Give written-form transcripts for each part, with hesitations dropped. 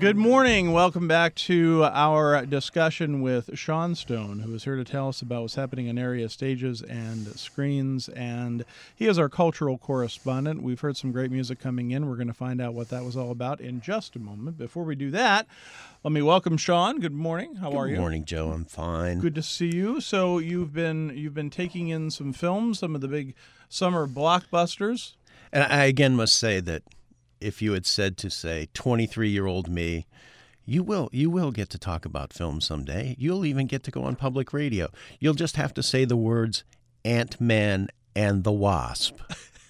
Good morning. Welcome back to our discussion with Sean Stone, who is here to tell us about what's happening in area stages and screens. And he is our cultural correspondent. We've heard some great music coming in. We're going to find out what that was all about in just a moment. Before we do that, let me welcome Sean. Good morning. How are you? Good morning, Joe. I'm fine. Good to see you. So you've been taking in some films, some of the big summer blockbusters. And I again must say that if you had said to, say, 23-year-old me, you will get to talk about film someday. You'll even get to go on public radio. You'll just have to say the words Ant-Man and the Wasp.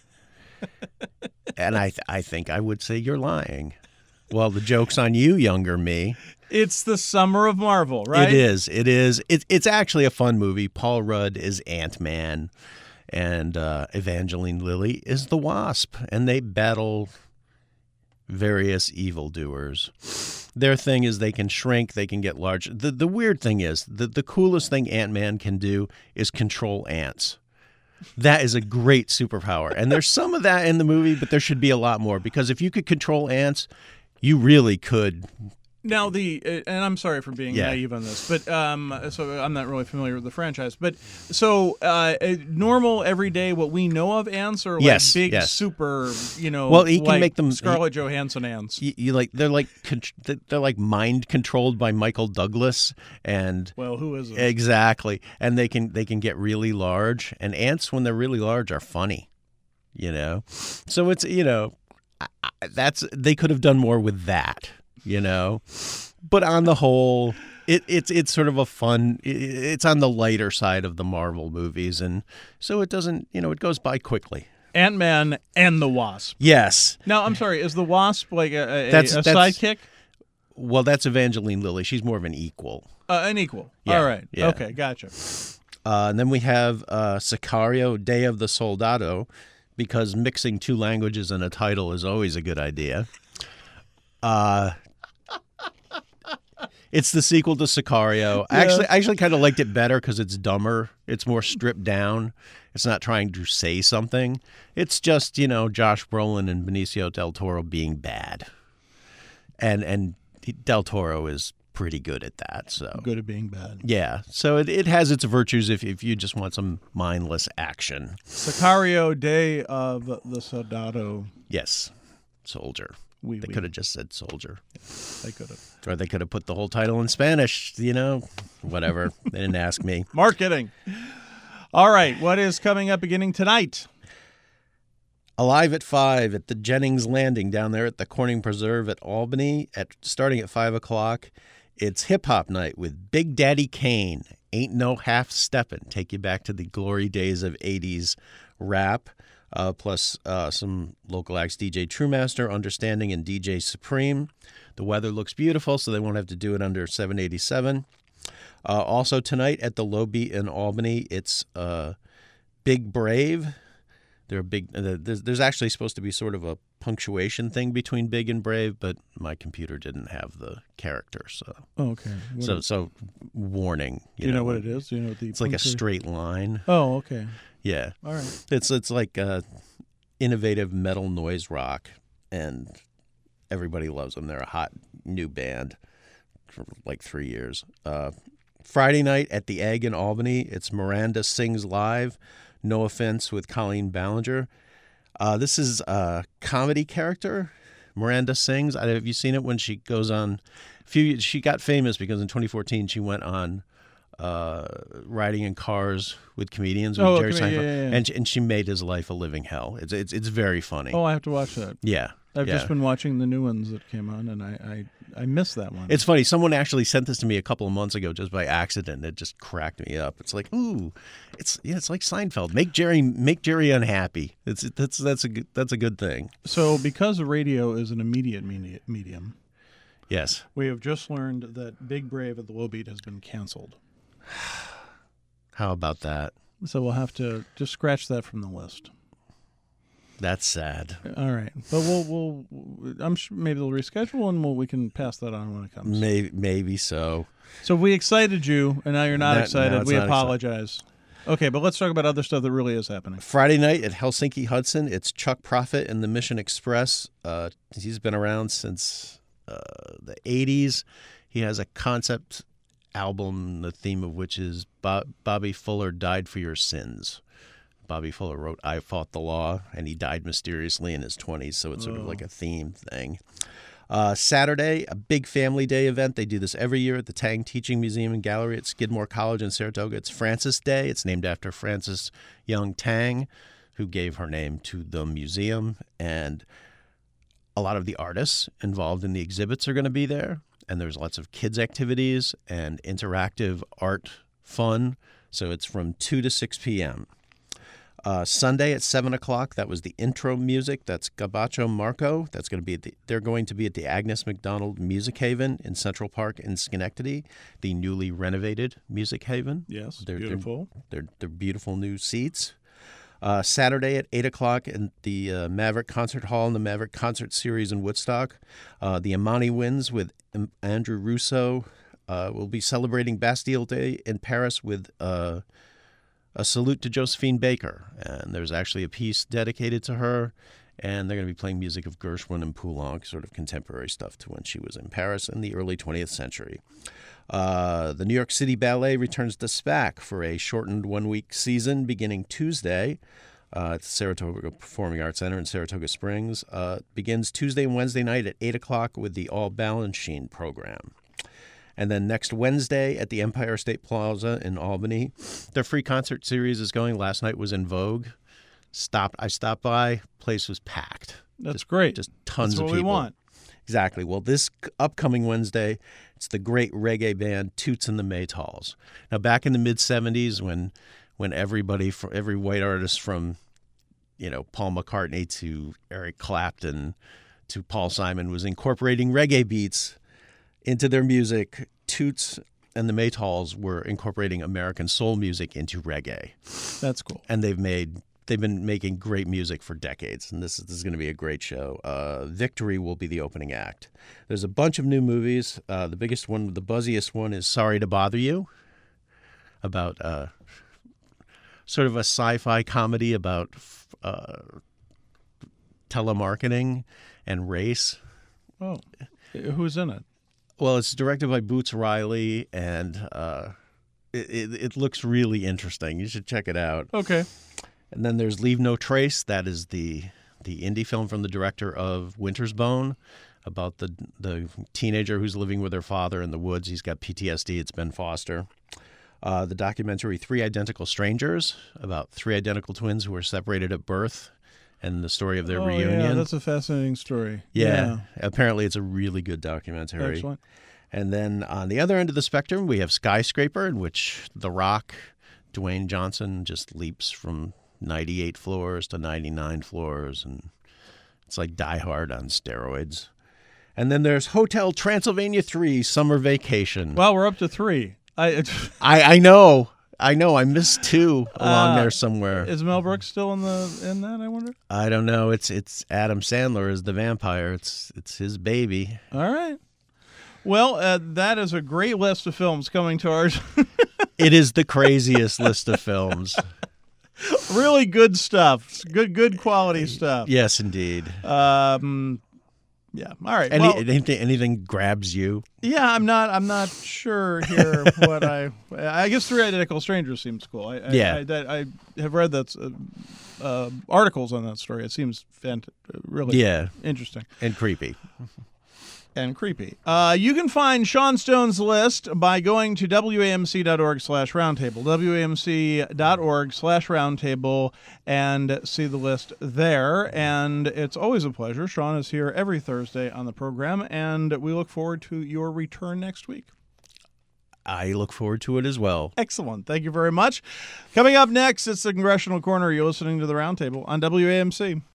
And I think I would say you're lying. Well, the joke's on you, younger me. It's the summer of Marvel, right? It is. It's actually a fun movie. Paul Rudd is Ant-Man, and Evangeline Lilly is the Wasp, and they battle various evildoers. Their thing is they can shrink, they can get large. The weird thing is the coolest thing Ant-Man can do is control ants. That is a great superpower. And there's some of that in the movie, but there should be a lot more, because if you could control ants, you really could. Now, and I'm sorry for being naive on this, but so I'm not really familiar with the franchise. But so normal, everyday, what we know of ants are like big, super, well, he can like make them Scarlett Johansson ants. They're like mind controlled by Michael Douglas, and well, who isn't? Exactly, and they can get really large, and ants when they're really large are funny, So it's they could have done more with that. But on the whole, it's sort of a fun. It's on the lighter side of the Marvel movies, and so it doesn't. It goes by quickly. Ant-Man and the Wasp. Yes. Now, I'm sorry. Is the Wasp like a sidekick? Well, that's Evangeline Lilly. She's more of an equal. An equal. Yeah. All right. Yeah. Okay. Gotcha. And then we have Sicario: Day of the Soldado, because mixing two languages in a title is always a good idea. It's the sequel to Sicario. Yeah. I actually kind of liked it better because it's dumber. It's more stripped down. It's not trying to say something. It's just, Josh Brolin and Benicio del Toro being bad. And del Toro is pretty good at that. So good at being bad. Yeah. So it has its virtues if you just want some mindless action. Sicario: Day of the Soldado. Yes. Soldier. They could have just said soldier. Yeah, they could have. Or they could have put the whole title in Spanish, whatever. They didn't ask me. Marketing. All right, what is coming up beginning tonight? Alive at 5 at the Jennings Landing down there at the Corning Preserve at Albany, starting at 5 o'clock. It's hip-hop night with Big Daddy Kane. Ain't No Half Steppin'. Take you back to the glory days of 80s rap. Plus some local acts, DJ Truemaster, Understanding, and DJ Supreme. The weather looks beautiful, so they won't have to do it under 787. Also tonight at the Low Beat in Albany, it's Big Brave. There's actually supposed to be sort of a punctuation thing between Big and Brave, but my computer didn't have the character, so. Oh, okay. So warning. Do you know what it is? Do you know what it's like a straight line. Oh, okay. Yeah. All right. It's like innovative metal noise rock, and everybody loves them. They're a hot new band for like 3 years. Friday night at the Egg in Albany, it's Miranda Sings Live. No Offense with Colleen Ballinger. This is a comedy character. Miranda Sings. Have you seen it when she goes on? She got famous because in 2014 she went on riding in cars with comedians with Jerry Seinfeld, and she made his life a living hell. It's very funny. Oh, I have to watch that. Yeah. I've just been watching the new ones that came on, and I missed that one. It's funny. Someone actually sent this to me a couple of months ago just by accident. It just cracked me up. It's like, ooh, it's like Seinfeld. Make Jerry unhappy. That's a good thing. So because radio is an immediate medium, yes, we have just learned that Big Brave at the Low Beat has been canceled. How about that? So we'll have to just scratch that from the list. That's sad. All right, but we'll I'm sure maybe they'll reschedule, and we can pass that on when it comes. Maybe so. So we excited you, and now you're not excited. We apologize. Exciting. Okay, but let's talk about other stuff that really is happening. Friday night at Helsinki Hudson, it's Chuck Prophet and the Mission Express. He's been around since the 80s. He has a concept album, the theme of which is Bobby Fuller Died for Your Sins. Bobby Fuller wrote I Fought the Law, and he died mysteriously in his 20s, so it's sort of like a theme thing. Saturday, a big family day event. They do this every year at the Tang Teaching Museum and Gallery at Skidmore College in Saratoga. It's Francis Day. It's named after Frances Young Tang, who gave her name to the museum. And a lot of the artists involved in the exhibits are going to be there. And there's lots of kids' activities and interactive art fun. So it's from 2 to 6 p.m. Sunday at 7 o'clock, that was the intro music. That's Gabacho Marco. That's going to be they're going to be at the Agnes McDonald Music Haven in Central Park in Schenectady, the newly renovated Music Haven. Yes, beautiful. They're beautiful new seats. Saturday at 8 o'clock in the Maverick Concert Hall in the Maverick Concert Series in Woodstock. The Amani Winds with Andrew Russo will be celebrating Bastille Day in Paris with a salute to Josephine Baker. And there's actually a piece dedicated to her. And they're going to be playing music of Gershwin and Poulenc, sort of contemporary stuff to when she was in Paris in the early 20th century. The New York City Ballet returns to SPAC for a shortened one-week season beginning Tuesday at the Saratoga Performing Arts Center in Saratoga Springs. Begins Tuesday and Wednesday night at 8 o'clock with the All Balanchine program. And then next Wednesday at the Empire State Plaza in Albany, their free concert series is going. Last night was in Vogue. I stopped by. Place was packed. That's great. Just tons That's of what people. we want. Exactly. Well, this upcoming Wednesday, it's the great reggae band Toots and the Maytals. Now, back in the mid-'70s when everybody, every white artist from, Paul McCartney to Eric Clapton to Paul Simon was incorporating reggae beats into their music, Toots and the Maytals were incorporating American soul music into reggae. That's cool. And they've been making great music for decades, and this is going to be a great show. Victory will be the opening act. There's a bunch of new movies. The biggest one, the buzziest one, is Sorry to Bother You, about sort of a sci-fi comedy about telemarketing and race. Oh, who's in it? Well, it's directed by Boots Riley, and it looks really interesting. You should check it out. Okay. And then there's Leave No Trace. That is the indie film from the director of Winter's Bone, about the teenager who's living with her father in the woods. He's got PTSD. It's Ben Foster. The documentary Three Identical Strangers, about three identical twins who were separated at birth, and the story of their reunion. Yeah, that's a fascinating story. Yeah. Apparently it's a really good documentary. Excellent. And then on the other end of the spectrum, we have Skyscraper, in which The Rock, Dwayne Johnson, just leaps from 98 floors to 99 floors, and it's like Die Hard on steroids. And then there's Hotel Transylvania 3, Summer Vacation. Well, we're up to 3. I know. I missed 2 along there somewhere. Is Mel Brooks still in that, I wonder? I don't know. It's Adam Sandler as the vampire. It's his baby. All right. Well, that is a great list of films coming to ours. It is the craziest list of films. Really good stuff. Good quality stuff. Yes, indeed. Yeah. All right. Anything grabs you? Yeah, I'm not sure here what I guess Three Identical Strangers seems cool. I have read that articles on that story. It seems really interesting and creepy. And creepy. You can find Sean Stone's list by going to WAMC.org/roundtable, WAMC.org/roundtable, and see the list there. And it's always a pleasure. Sean is here every Thursday on the program, and we look forward to your return next week. I look forward to it as well. Excellent. Thank you very much. Coming up next, it's the Congressional Corner. You're listening to the Roundtable on WAMC.